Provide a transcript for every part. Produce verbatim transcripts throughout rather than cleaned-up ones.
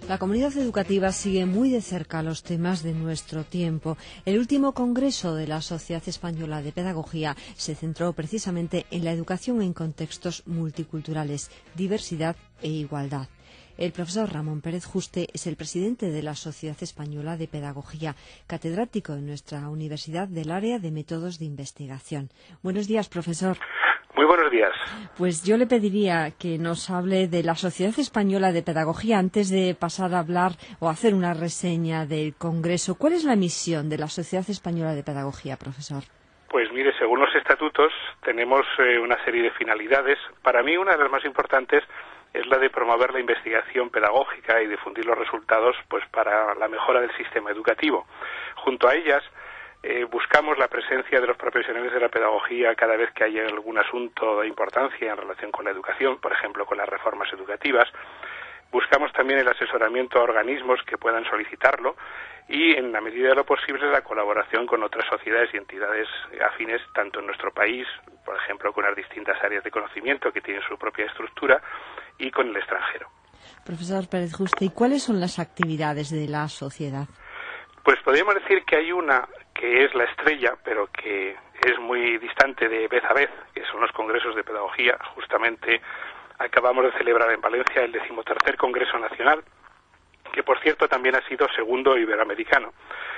La comunidad educativa sigue muy de cerca los temas de nuestro tiempo. El último congreso de la Sociedad Española de Pedagogía se centró precisamente en la educación en contextos multiculturales, diversidad e igualdad. El profesor Ramón Pérez Juste es el presidente de la Sociedad Española de Pedagogía, catedrático en nuestra universidad del área de métodos de investigación. Buenos días, profesor. Muy buenos días. Pues yo le pediría que nos hable de la Sociedad Española de Pedagogía antes de pasar a hablar o hacer una reseña del Congreso. ¿Cuál es la misión de la Sociedad Española de Pedagogía, profesor? Pues mire, según los estatutos tenemos eh, una serie de finalidades. Para mí una de las más importantes es la de promover la investigación pedagógica y difundir los resultados pues para la mejora del sistema educativo. Junto a ellas eh, buscamos la presencia de los profesionales de la pedagogía cada vez que haya algún asunto de importancia en relación con la educación, por ejemplo con las reformas educativas. Buscamos también el asesoramiento a organismos que puedan solicitarlo y, en la medida de lo posible, la colaboración con otras sociedades y entidades afines, tanto en nuestro país, por ejemplo, con las distintas áreas de conocimiento que tienen su propia estructura, y con el extranjero. Profesor Pérez Juste, ¿y cuáles son las actividades de la sociedad? Pues podríamos decir que hay una que es la estrella, pero que es muy distante de vez a vez, que son los congresos de pedagogía. Justamente acabamos de celebrar en Valencia el decimotercer Congreso Nacional, que por cierto también ha sido segundo iberoamericano.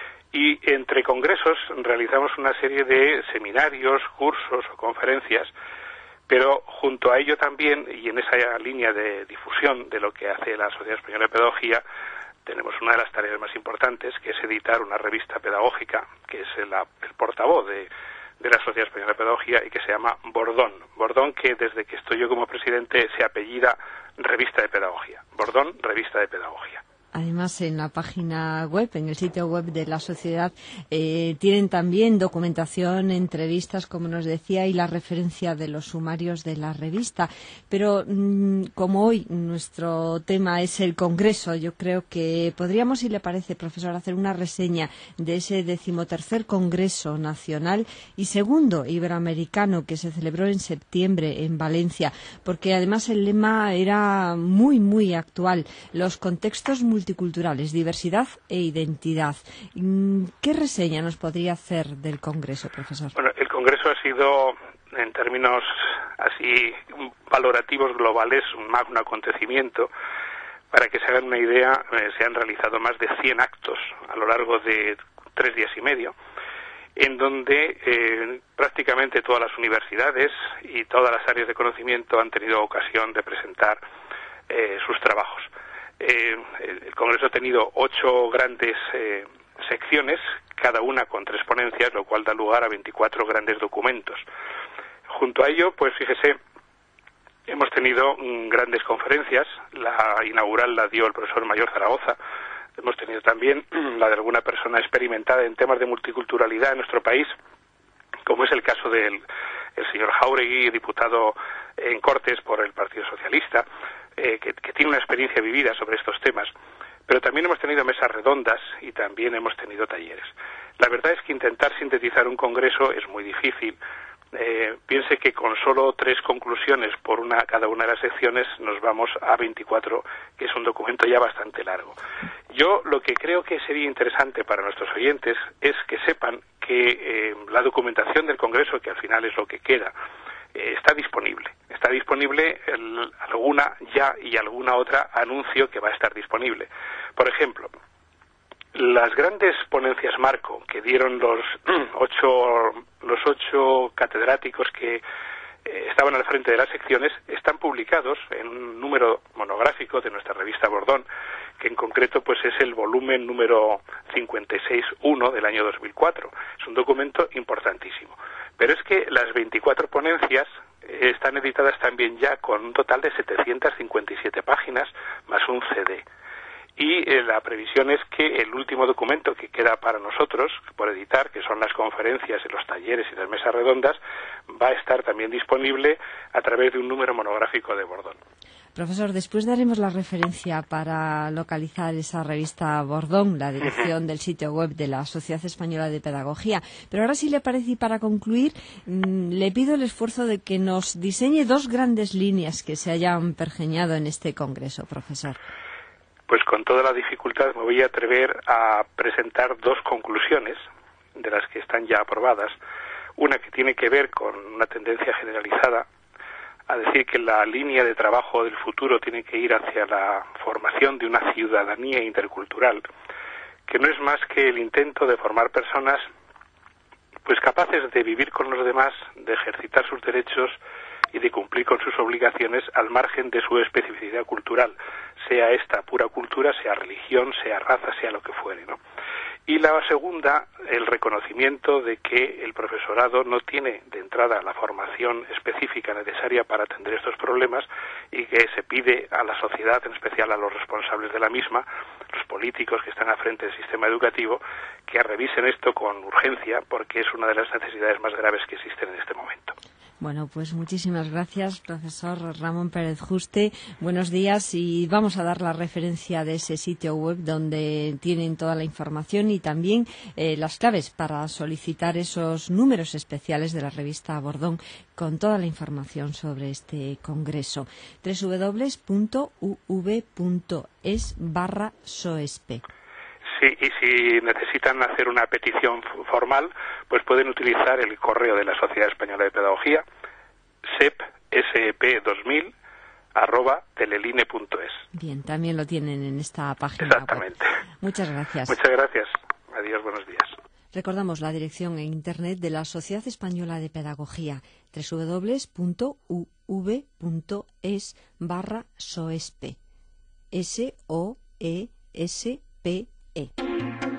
Y entre congresos realizamos una serie de seminarios, cursos o conferencias, pero junto a ello también, y en esa línea de difusión de lo que hace la Sociedad Española de Pedagogía, tenemos una de las tareas más importantes, que es editar una revista pedagógica, que es el, el portavoz de, de la Sociedad Española de Pedagogía y que se llama Bordón. Bordón, que desde que estoy yo como presidente se apellida Revista de Pedagogía. Bordón, Revista de Pedagogía. Además, en la página web, en el sitio web de la sociedad, eh, tienen también documentación, entrevistas, como nos decía, y la referencia de los sumarios de la revista. Pero mmm, como hoy nuestro tema es el Congreso, yo creo que podríamos, si le parece, profesor, hacer una reseña de ese decimotercer Congreso Nacional y segundo iberoamericano que se celebró en septiembre en Valencia, porque además el lema era muy, muy actual. Los contextos multiculturales multiculturales, diversidad e identidad. ¿Qué reseña nos podría hacer del Congreso, profesor? Bueno, el Congreso ha sido, en términos así valorativos globales, un magno acontecimiento. Para que se hagan una idea, eh, se han realizado más de cien actos a lo largo de tres días y medio, en donde eh, prácticamente todas las universidades y todas las áreas de conocimiento han tenido ocasión de presentar eh, sus trabajos. Eh, el Congreso ha tenido ocho grandes eh, secciones, cada una con tres ponencias, lo cual da lugar a veinticuatro grandes documentos. Junto a ello, pues fíjese, hemos tenido mm, grandes conferencias. La inaugural la dio el profesor Mayor Zaragoza. Hemos tenido también la de alguna persona experimentada en temas de multiculturalidad en nuestro país, como es el caso del el señor Jáuregui, diputado en Cortes por el Partido Socialista, eh, que, que tiene una experiencia vivida sobre estos temas. Pero también hemos tenido mesas redondas y también hemos tenido talleres. La verdad es que intentar sintetizar un congreso es muy difícil. Eh, piense que con solo tres conclusiones por una cada una de las secciones nos vamos a veinticuatro, que es un documento ya bastante largo. Yo lo que creo que sería interesante para nuestros oyentes es que sepan que eh, la documentación del Congreso, que al final es lo que queda, eh, está disponible. Está disponible el, alguna ya y alguna otra anuncio que va a estar disponible. Por ejemplo, las grandes ponencias marco que dieron los ocho los ocho catedráticos que eh, estaban al frente de las secciones están publicados en un número monográfico de nuestra revista Bordón, que en concreto pues es el volumen número cincuenta y seis uno del año dos mil cuatro. Es un documento importantísimo. Pero es que las veinticuatro ponencias eh, están editadas también ya con un total de setecientas cincuenta y siete páginas más un C D. Y eh, la previsión es que el último documento que queda para nosotros por editar, que son las conferencias, los talleres y las mesas redondas, va a estar también disponible a través de un número monográfico de Bordón. Profesor, después daremos la referencia para localizar esa revista Bordón, la dirección del sitio web de la Sociedad Española de Pedagogía. Pero ahora, si le parece, y para concluir, mmm, le pido el esfuerzo de que nos diseñe dos grandes líneas que se hayan pergeñado en este congreso, profesor. pues con toda la dificultad me voy a atrever a presentar dos conclusiones de las que están ya aprobadas. Una que tiene que ver con una tendencia generalizada a decir que la línea de trabajo del futuro tiene que ir hacia la formación de una ciudadanía intercultural, que no es más que el intento de formar personas pues capaces de vivir con los demás, de ejercitar sus derechos y de cumplir con sus obligaciones al margen de su especificidad cultural, sea esta pura cultura, sea religión, sea raza, sea lo que fuere, ¿no? Y la segunda, el reconocimiento de que el profesorado no tiene de entrada la formación específica necesaria para atender estos problemas y que se pide a la sociedad, en especial a los responsables de la misma, los políticos que están al frente del sistema educativo, que revisen esto con urgencia porque es una de las necesidades más graves que existen en este momento. Bueno, pues muchísimas gracias, profesor Ramón Pérez Juste. Buenos días y vamos a dar la referencia de ese sitio web donde tienen toda la información y también eh, las claves para solicitar esos números especiales de la revista Bordón con toda la información sobre este congreso. doble u doble u doble u punto u v punto es barra soespe. Sí, y si necesitan hacer una petición formal, pues pueden utilizar el correo de la Sociedad Española de Pedagogía, sep dos mil arroba teleline punto es. Bien, también lo tienen en esta página. Exactamente. Web. Muchas gracias. Muchas gracias. Adiós, buenos días. Recordamos la dirección en Internet de la Sociedad Española de Pedagogía, doble u doble u doble u punto u v punto es barra soespe. S O E S P E.